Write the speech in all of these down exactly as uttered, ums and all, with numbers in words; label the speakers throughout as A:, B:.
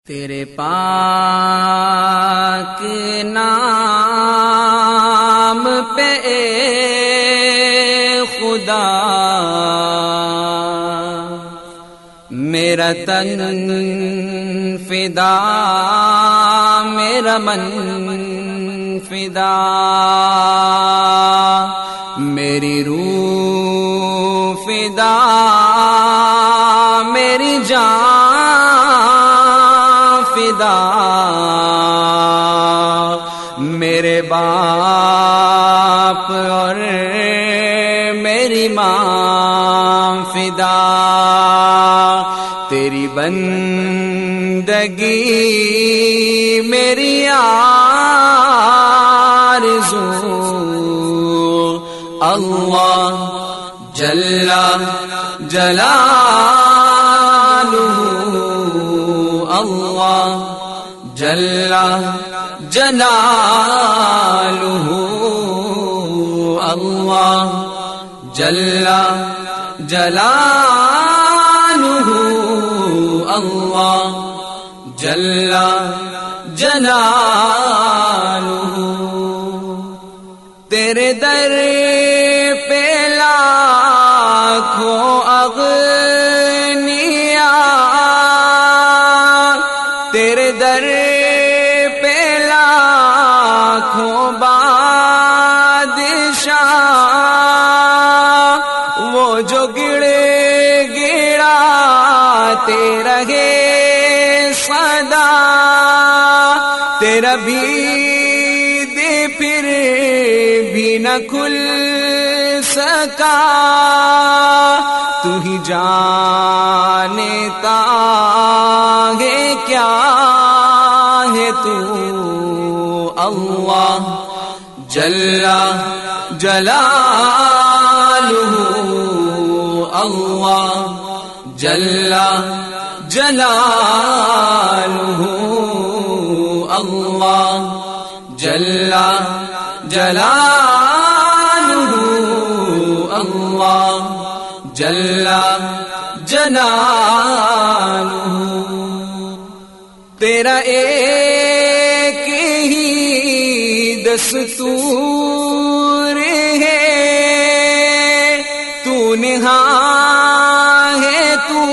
A: تیرے پاک نام پہ اے خدا میرا تن فدا، میرا من فدا، میری روح فدا، میری جان فدا، میرے باپ اور میری ماں فدا، تیری بندگی میری آرزو، اللہ جل جلالہ، اللہ جل جلالہ، اللہ جل جلالہ، اللہ جل جلالہ، تیرے در پہ لاکھوں اغنیاء، تیرے در پہ لاکھوں بادشاہ، وہ جو گڑے گڑاتے رہے صدا، تیرا بھی دے پھر بھی نہ کھل سکا، تو ہی جانتا ہے کیا ہے تو، اللہ جل جلالہ، اللہ جل جلالہ، اللہ جل جلالہ، اللہ جل جلالہ، تیرا ایک ہی دستور ہے، تو نہاں ہے تو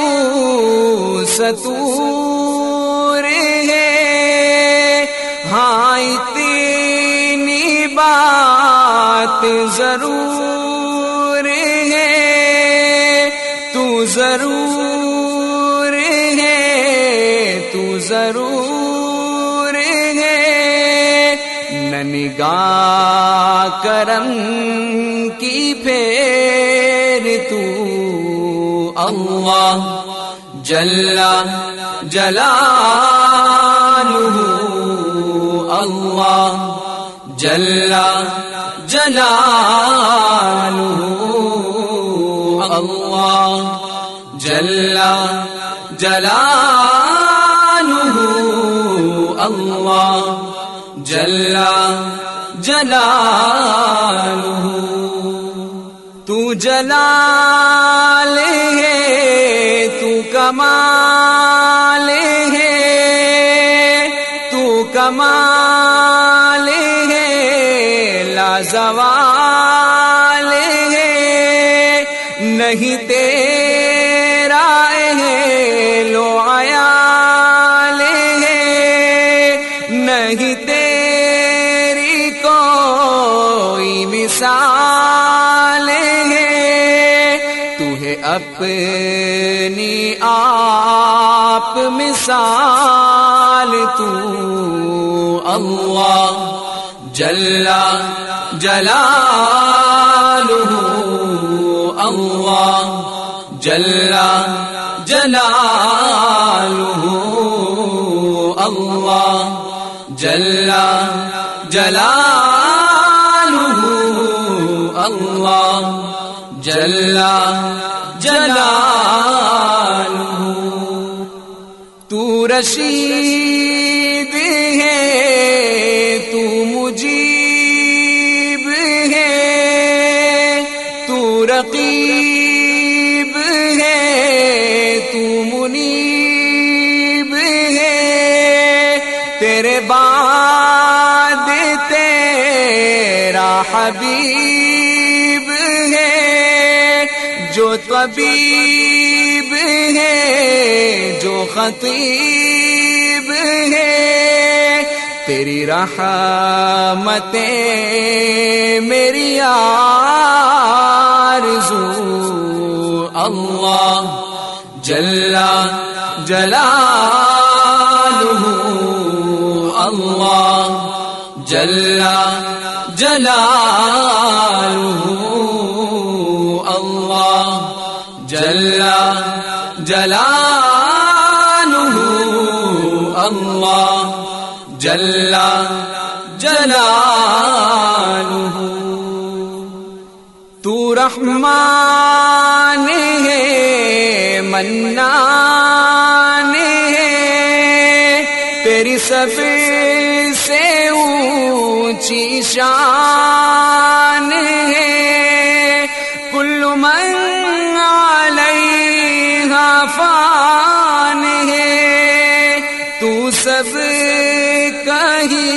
A: ستور ہے، ہاں اتنی بات ضرور ہے، تو ضرور ہے، تو ضرور ہے، نہ نگاہ کرم کی پھیر تو، اللہ جل جلالہ، اللہ جل جلالہ، اللہ جل جلالہ، اللہ جل جلالہ، تو جلال ہے، تو کمال ہے، تو کمال ہے، لازوال ہے، نہیں تیرا اہل و عیال ہے، نہیں تیری کوئی مثال ہے، تو ہے اپنی آپ مثال تو، اللہ جل جلالہ، اللہ جل جلالہ، اللہ جل جلالہ، اللہ جل جلالہ، تو رشید ہے، تو مجیب ہے، تو رقیب ہے، تو منیب ہے، تیرے بعد تیرا حبیب ہے، جو طبیب ہے، جو خطیب ہے، تیری رحمتیں میری آرزو، اللہ جل جلالہ، اللہ جل جلالہ، اللہ جل جلالہ، اللہ جل جلالہ۔ تو رحمان ہے، منان ہے، تیری سب سے اونچی شان ہے، کل من علیہا فان ہے، تو سب کا ہی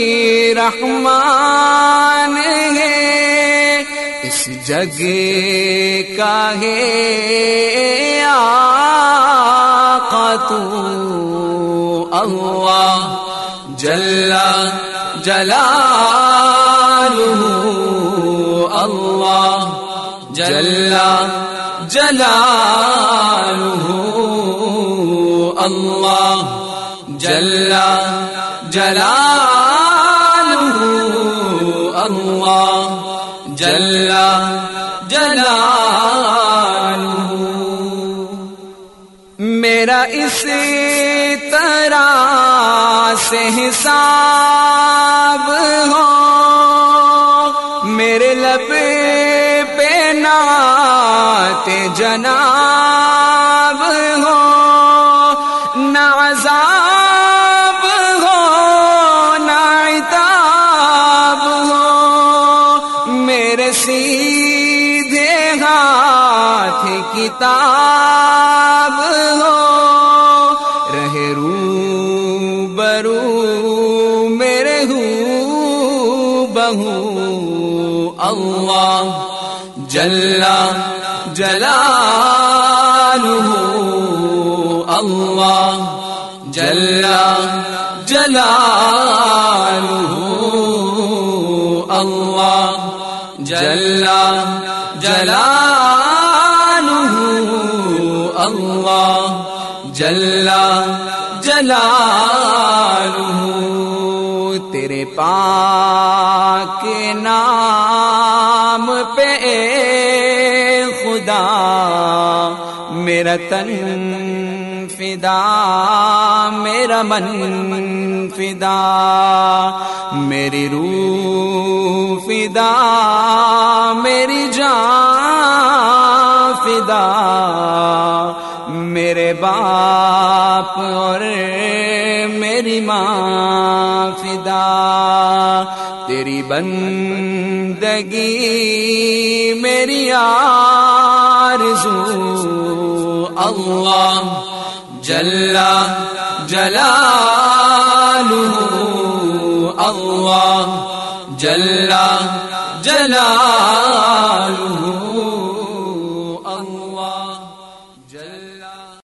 A: رحمان ہے، اس جگ کا ہے آقا تو، اللہ جل جلالہ، اللہ جل جلالہ، اللہ جل جلالہ، اللہ جل جلالہ۔ میرا اس طرح سے حساب ہو، میرے لب پہ نعت جناب ہو، نہ عذاب ہو نہ عتاب ہو، میرے سیدھے ہاتھ کتاب ہو، رہے روبرو میرے ہو بہو، اللہ جل جلالہ، اللہ جل جلالہ، اللہ جل جلالہ، اللہ جل جلالہ۔ تیرے پاک نام پہ اے خدا میرا تن فدا، میرا من فدا، میری روح فدا، میری جان فدا، میرے باپ اور میری ماں فدا، تیری بندگی میری آرزو، اللہ جل جلالہ، اللہ جل جلالہ،